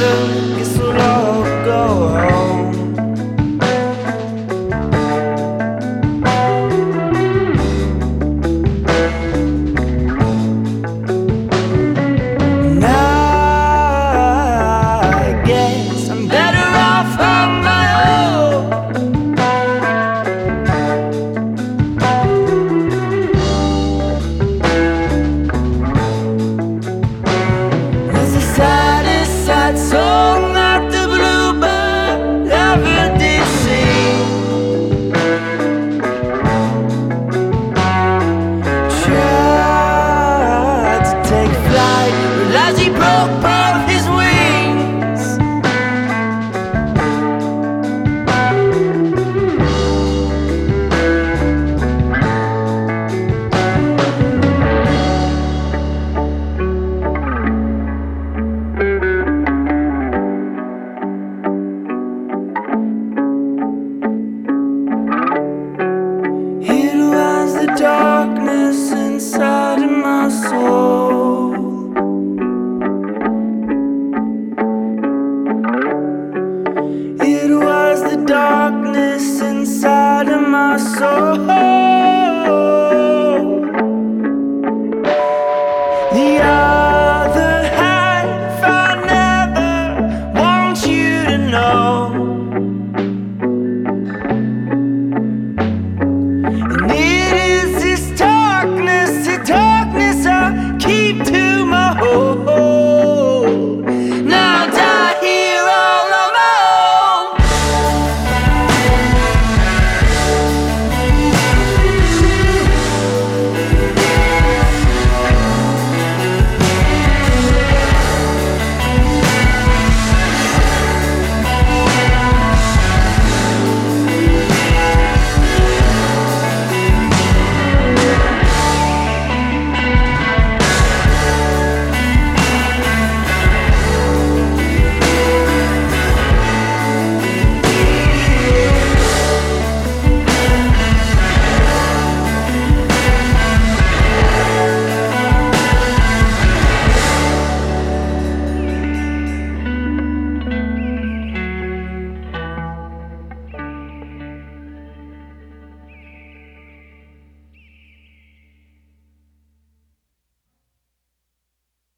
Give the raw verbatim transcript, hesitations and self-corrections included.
guess we'll all go home. And I guess I'm better off on my own. It's the saddest sad song that the bluebird ever did sing. Tried to take flight, but as he broke both his wings, it was the darkness inside of my soul. It was the darkness inside of my soul.